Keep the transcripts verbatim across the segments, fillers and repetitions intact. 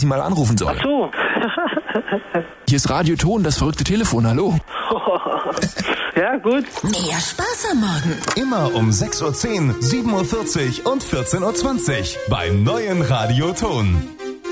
Sie mal anrufen soll. Ach so. Hier ist Radio Ton, das verrückte Telefon, hallo. Ja, gut. Mehr Spaß am Morgen. Immer um sechs Uhr zehn, sieben Uhr vierzig und vierzehn Uhr zwanzig beim neuen Radio Ton.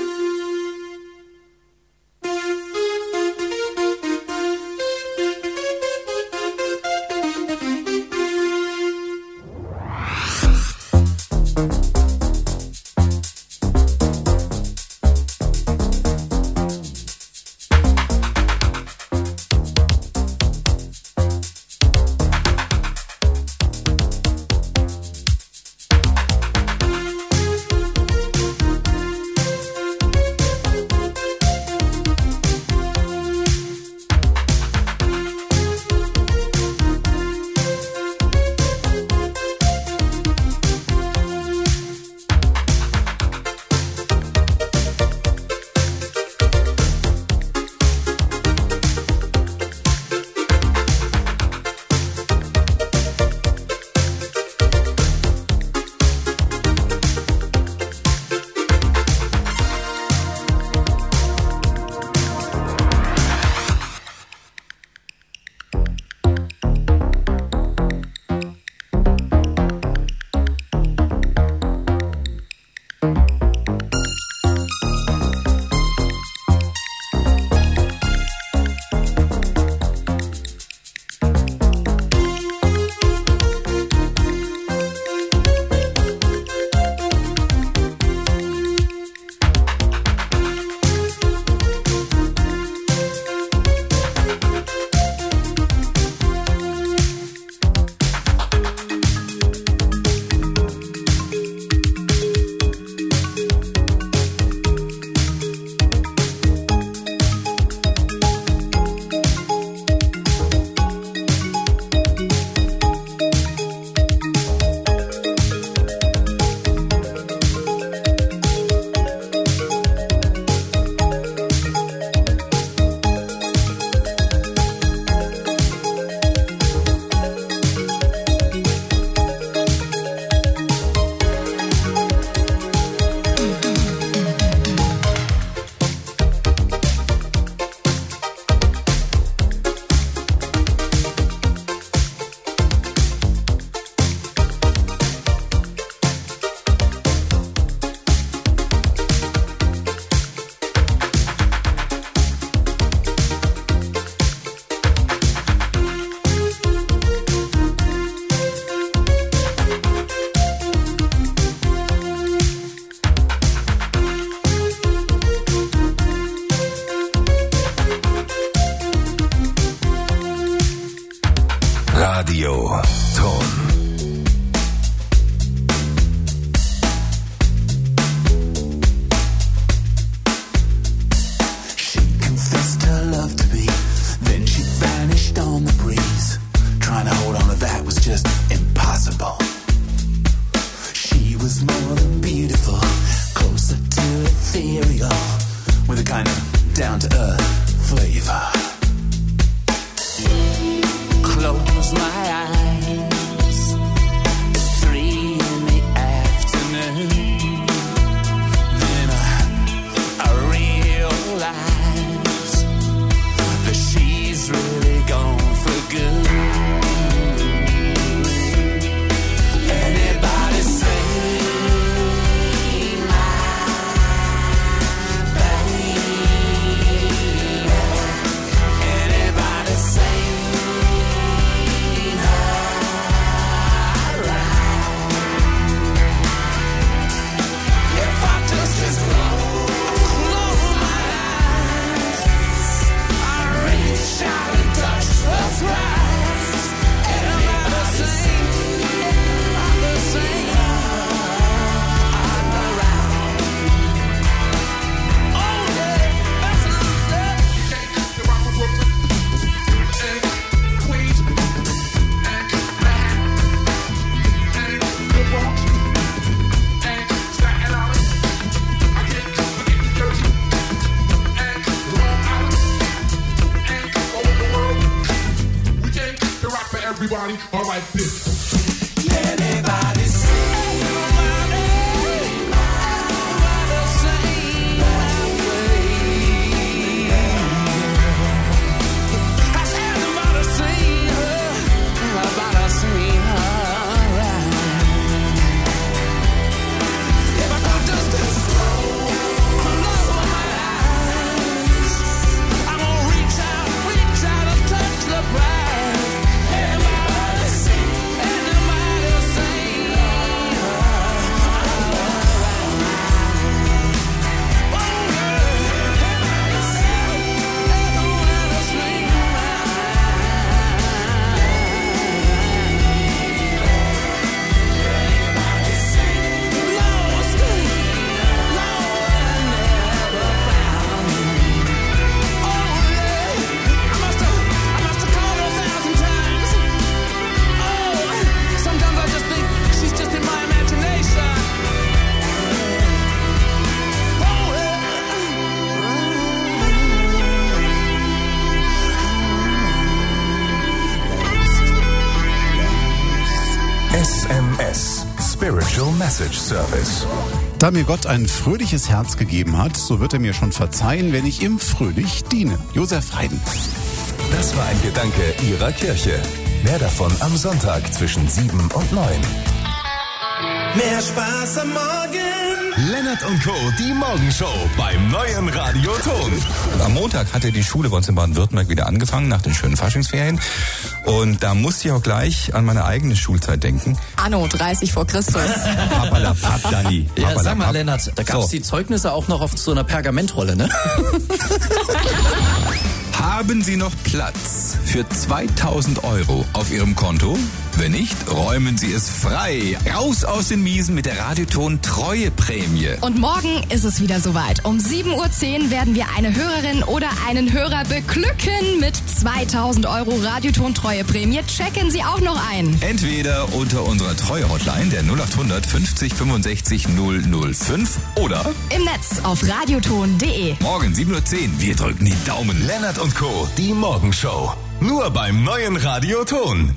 Radio Ton. Everybody, all like this. Everybody sing. Everybody sing. Special Message Service. Da mir Gott ein fröhliches Herz gegeben hat, so wird er mir schon verzeihen, wenn ich ihm fröhlich diene. Josef Haydn. Das war ein Gedanke Ihrer Kirche. Mehr davon am Sonntag zwischen sieben und neun. Mehr Spaß am Morgen. Lennart und Co., die Morgenshow beim neuen Radio Ton. Am Montag hatte die Schule bei uns in Baden-Württemberg wieder angefangen, nach den schönen Faschingsferien. Und da musste ich auch gleich an meine eigene Schulzeit denken. Anno dreißig vor Christus. Papalapap, Dani. Ja, sag mal, Lennart, da gab's so. Die Zeugnisse auch noch auf so einer Pergamentrolle, ne? Haben Sie noch Platz für zweitausend Euro auf Ihrem Konto? Wenn nicht, räumen Sie es frei. Raus aus den Miesen mit der Radioton Treueprämie. Und morgen ist es wieder soweit. Um sieben Uhr zehn werden wir eine Hörerin oder einen Hörer beglücken mit zweitausend Euro Radioton Treueprämie. Checken Sie auch noch ein. Entweder unter unserer Treue-Hotline der null acht hundert fünfzig fünfundsechzig null null fünf oder im Netz auf radioton punkt de. Morgen sieben Uhr zehn. Wir drücken die Daumen. Lennart und Co., die Morgenshow. Nur beim neuen Radio Ton.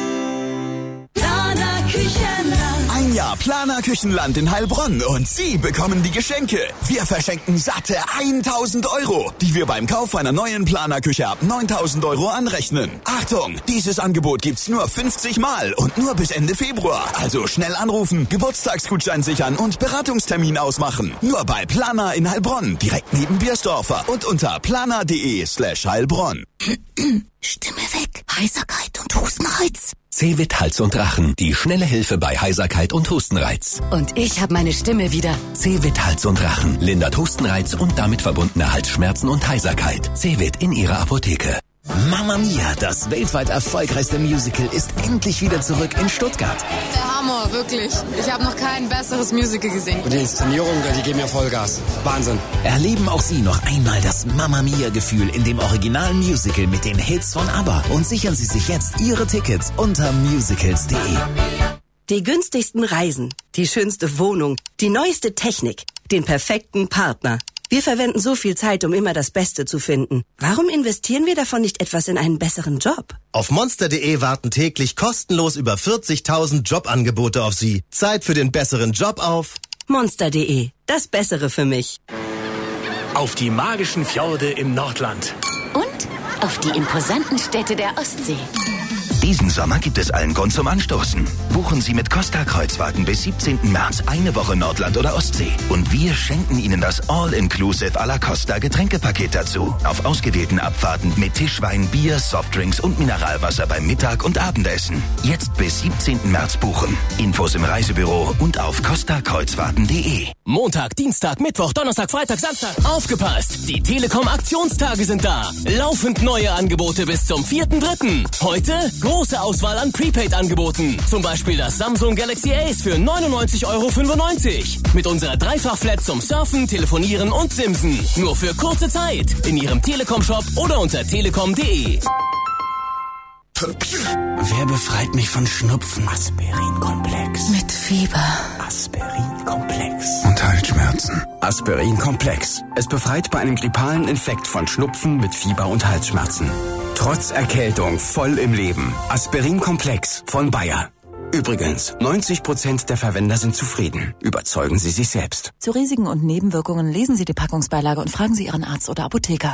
Planer Küchenland. Ein Jahr Planer Küchenland in Heilbronn und Sie bekommen die Geschenke. Wir verschenken satte tausend Euro, die wir beim Kauf einer neuen Planer-Küche ab neuntausend Euro anrechnen. Achtung, dieses Angebot gibt's nur fünfzig Mal und nur bis Ende Februar. Also schnell anrufen, Geburtstagsgutschein sichern und Beratungstermin ausmachen. Nur bei Planer in Heilbronn, direkt neben Biersdorfer und unter planer.de slash Heilbronn. Stimme weg, Heiserkeit und Hustenreiz. Zevit Hals und Rachen, die schnelle Hilfe bei Heiserkeit und Hustenreiz. Und ich habe meine Stimme wieder. Zevit Hals und Rachen lindert Hustenreiz und damit verbundene Halsschmerzen und Heiserkeit. Zevit in Ihrer Apotheke. Mamma Mia, das weltweit erfolgreichste Musical, ist endlich wieder zurück in Stuttgart. Der Hammer, wirklich. Ich habe noch kein besseres Musical gesehen. Und die Inszenierung, die geben ja Vollgas. Wahnsinn. Erleben auch Sie noch einmal das Mamma Mia-Gefühl in dem originalen Musical mit den Hits von ABBA und sichern Sie sich jetzt Ihre Tickets unter musicals punkt de. Die günstigsten Reisen, die schönste Wohnung, die neueste Technik, den perfekten Partner. Wir verwenden so viel Zeit, um immer das Beste zu finden. Warum investieren wir davon nicht etwas in einen besseren Job? Auf monster punkt de warten täglich kostenlos über vierzigtausend Jobangebote auf Sie. Zeit für den besseren Job auf monster punkt de. Das Bessere für mich. Auf die magischen Fjorde im Nordland. Und auf die imposanten Städte der Ostsee. Diesen Sommer gibt es allen Grund zum Anstoßen. Buchen Sie mit Costa-Kreuzfahrten bis siebzehnten März eine Woche Nordland oder Ostsee. Und wir schenken Ihnen das All-Inclusive à la Costa Getränkepaket dazu. Auf ausgewählten Abfahrten mit Tischwein, Bier, Softdrinks und Mineralwasser beim Mittag- und Abendessen. Jetzt bis siebzehnten März buchen. Infos im Reisebüro und auf costa kreuzfahrten punkt de. Montag, Dienstag, Mittwoch, Donnerstag, Freitag, Samstag. Aufgepasst! Die Telekom-Aktionstage sind da. Laufend neue Angebote bis zum vierten dritten. Heute große Auswahl an Prepaid-Angeboten. Zum Beispiel das Samsung Galaxy Ace für neunundneunzig Euro fünfundneunzig. Mit unserer Dreifach-Flat zum Surfen, Telefonieren und Simsen. Nur für kurze Zeit. In Ihrem Telekom-Shop oder unter telekom punkt de. Wer befreit mich von Schnupfen? Aspirin-Komplex. Mit Fieber. Aspirin-Komplex. Und Halsschmerzen. Aspirin-Komplex. Es befreit bei einem grippalen Infekt von Schnupfen mit Fieber und Halsschmerzen. Trotz Erkältung voll im Leben. Aspirin-Komplex von Bayer. Übrigens, neunzig Prozent der Verwender sind zufrieden. Überzeugen Sie sich selbst. Zu Risiken und Nebenwirkungen lesen Sie die Packungsbeilage und fragen Sie Ihren Arzt oder Apotheker.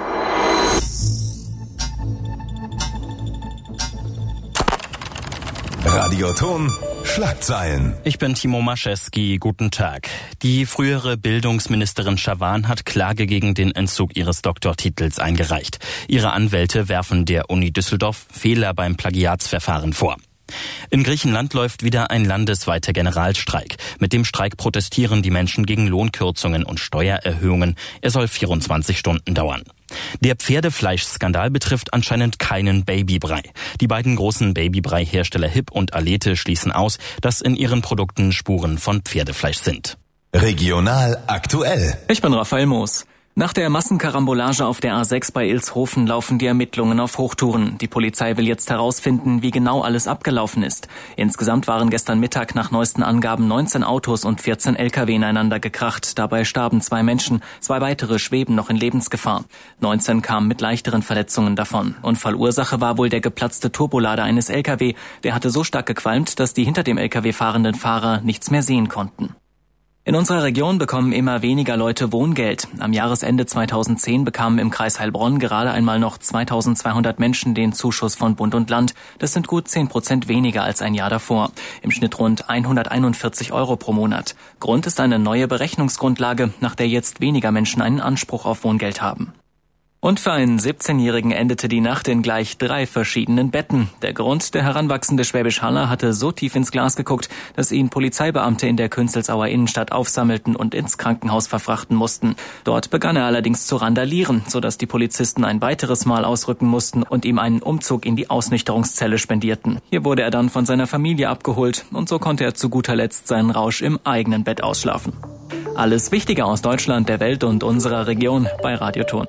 Radioton Schlagzeilen. Ich bin Timo Maschewski. Guten Tag. Die frühere Bildungsministerin Schawan hat Klage gegen den Entzug ihres Doktortitels eingereicht. Ihre Anwälte werfen der Uni Düsseldorf Fehler beim Plagiatsverfahren vor. In Griechenland läuft wieder ein landesweiter Generalstreik. Mit dem Streik protestieren die Menschen gegen Lohnkürzungen und Steuererhöhungen. Er soll vierundzwanzig Stunden dauern. Der Pferdefleischskandal betrifft anscheinend keinen Babybrei. Die beiden großen Babybrei-Hersteller Hip und Alete schließen aus, dass in ihren Produkten Spuren von Pferdefleisch sind. Regional aktuell. Ich bin Raphael Moos. Nach der Massenkarambolage auf der A sechs bei Ilshofen laufen die Ermittlungen auf Hochtouren. Die Polizei will jetzt herausfinden, wie genau alles abgelaufen ist. Insgesamt waren gestern Mittag nach neuesten Angaben neunzehn Autos und vierzehn L K W ineinander gekracht. Dabei starben zwei Menschen, zwei weitere schweben noch in Lebensgefahr. neunzehn kamen mit leichteren Verletzungen davon. Unfallursache war wohl der geplatzte Turbolader eines L K W. Der hatte so stark gequalmt, dass die hinter dem L K W fahrenden Fahrer nichts mehr sehen konnten. In unserer Region bekommen immer weniger Leute Wohngeld. Am Jahresende zweitausendzehn bekamen im Kreis Heilbronn gerade einmal noch zweitausendzweihundert Menschen den Zuschuss von Bund und Land. Das sind gut zehn Prozent weniger als ein Jahr davor. Im Schnitt rund hunderteinundvierzig Euro pro Monat. Grund ist eine neue Berechnungsgrundlage, nach der jetzt weniger Menschen einen Anspruch auf Wohngeld haben. Und für einen siebzehnjährigen endete die Nacht in gleich drei verschiedenen Betten. Der Grund: der heranwachsende Schwäbisch Haller hatte so tief ins Glas geguckt, dass ihn Polizeibeamte in der Künzelsauer Innenstadt aufsammelten und ins Krankenhaus verfrachten mussten. Dort begann er allerdings zu randalieren, sodass die Polizisten ein weiteres Mal ausrücken mussten und ihm einen Umzug in die Ausnüchterungszelle spendierten. Hier wurde er dann von seiner Familie abgeholt und so konnte er zu guter Letzt seinen Rausch im eigenen Bett ausschlafen. Alles Wichtige aus Deutschland, der Welt und unserer Region bei Radioton.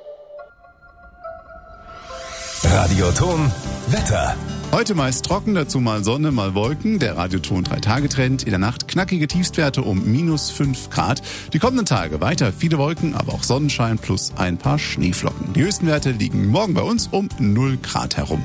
Radioton Wetter. Heute meist trocken, dazu mal Sonne, mal Wolken. Der Radioton drei Tage Trend. In der Nacht knackige Tiefstwerte um minus fünf Grad. Die kommenden Tage weiter viele Wolken, aber auch Sonnenschein plus ein paar Schneeflocken. Die höchsten Werte liegen morgen bei uns um null Grad herum.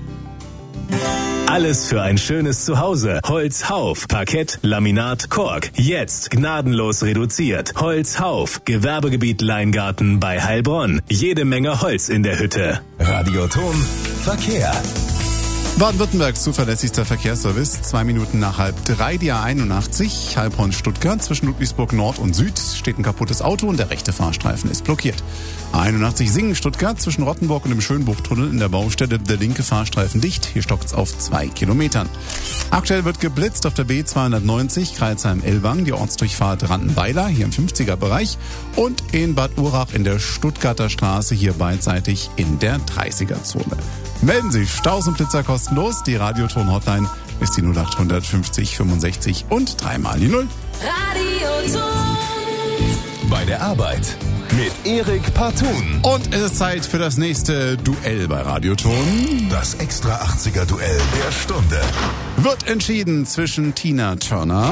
Alles für ein schönes Zuhause. Holzhauf, Parkett, Laminat, Kork. Jetzt gnadenlos reduziert. Holzhauf, Gewerbegebiet Leingarten bei Heilbronn. Jede Menge Holz in der Hütte. Radioton Verkehr. Baden-Württembergs zuverlässigster Verkehrsservice. Zwei Minuten nach halb drei, die A einundachtzig, Heilbronn-Stuttgart. Zwischen Ludwigsburg Nord und Süd steht ein kaputtes Auto und der rechte Fahrstreifen ist blockiert. A einundachtzig Singen-Stuttgart. Zwischen Rottenburg und dem Schönbuchtunnel in der Baustelle der linke Fahrstreifen dicht. Hier stockt's auf zwei Kilometern. Aktuell wird geblitzt auf der B zweihundertneunzig, Kreilsheim-Ellwangen, die Ortsdurchfahrt Randenweiler, hier im fünfziger Bereich. Und in Bad Urach in der Stuttgarter Straße, hier beidseitig in der dreißiger Zone. Melden Sie Staus und Blitzer kostenlos. Die Radioton-Hotline ist die null acht fünfzig fünfundsechzig und dreimal die Null. Radioton. Bei der Arbeit mit Erik Partun. Und es ist Zeit für das nächste Duell bei Radioton. Das extra achtziger Duell der Stunde. Wird entschieden zwischen Tina Turner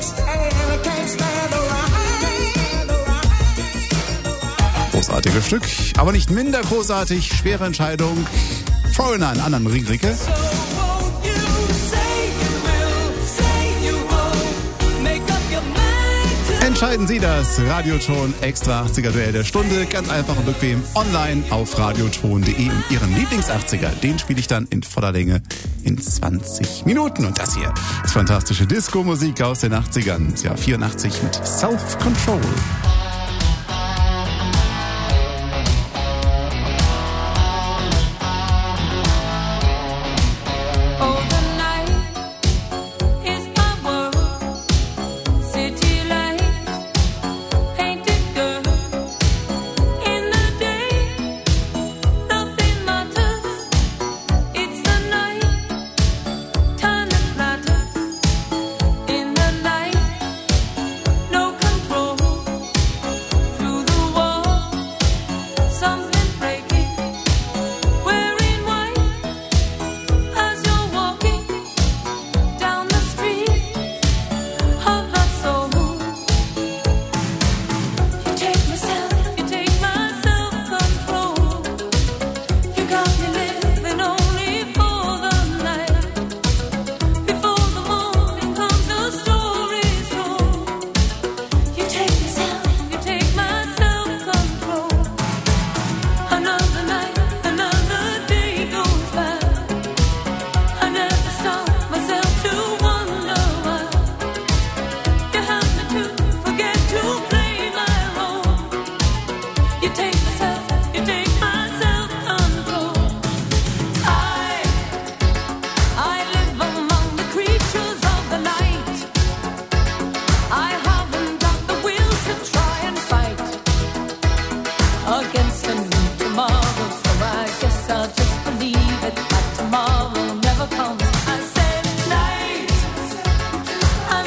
großartiges Stück, aber nicht minder großartig, schwere Entscheidung. Foreigner, einen anderen Ringricke. Entscheiden Sie das Radioton Extra achtziger Duell der Stunde. Ganz einfach und bequem online auf radioton punkt de und Ihren Lieblings-achtziger. Den spiele ich dann in voller Länge in zwanzig Minuten. Und das hier ist fantastische Disco-Musik aus den achtzigern. Ja, vierundachtzig mit Self-Control.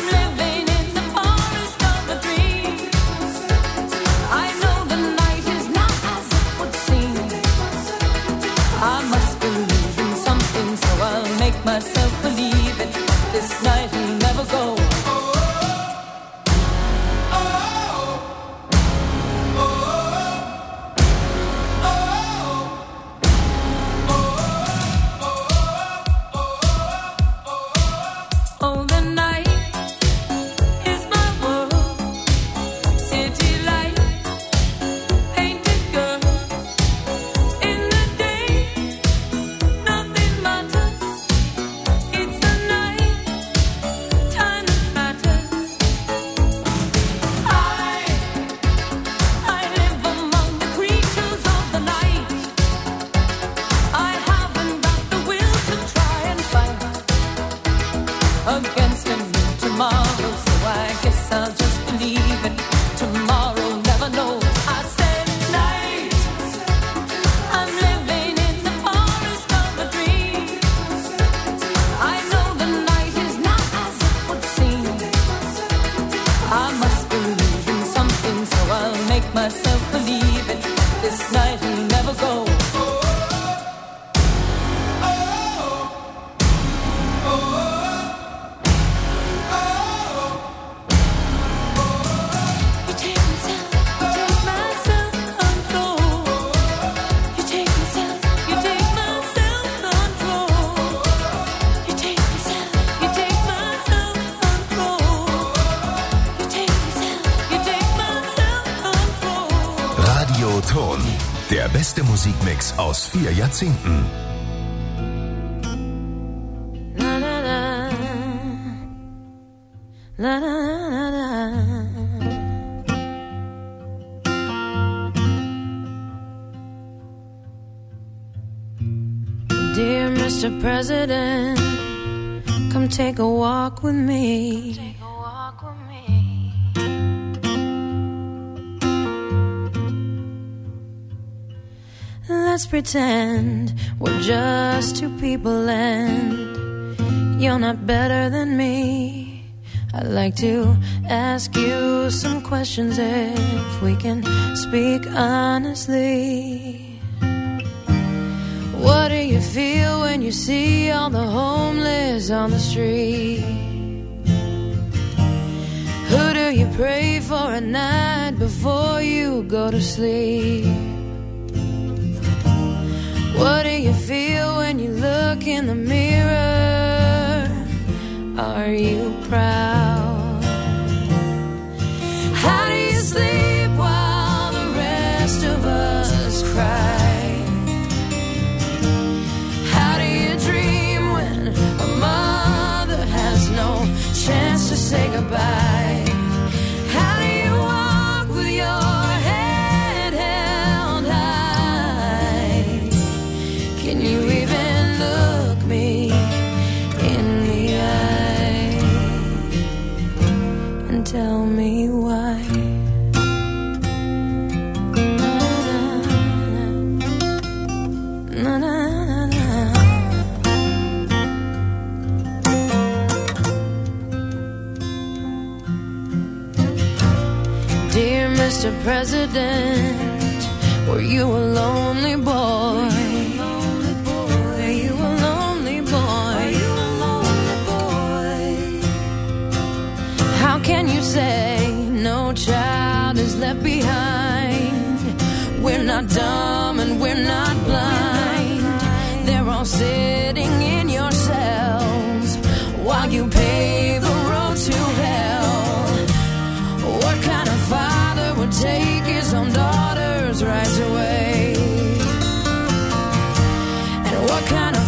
Is this night and never go. Ton, der beste Musikmix aus vier Jahrzehnten. Na, na, na. Na, na, na, na. Dear Mister President, come take a walk with me. Let's pretend we're just two people and you're not better than me. I'd like to ask you some questions if we can speak honestly. What do you feel when you see all the homeless on the street? Who do you pray for at night before you go to sleep? What do you feel when you look in the mirror? Are you proud? How do you sleep while the rest of us cry? How do you dream when a mother has no chance to say goodbye? How do you walk with your head held high? Can you even look me in the eye and tell me why? Na, na, na, na. Dear Mister President, were you a lonely boy? Can you say no child is left behind? We're not dumb and we're not blind. They're all sitting in your cells while you pave a road to hell. What kind of father would take his own daughter's rights away? And what kind of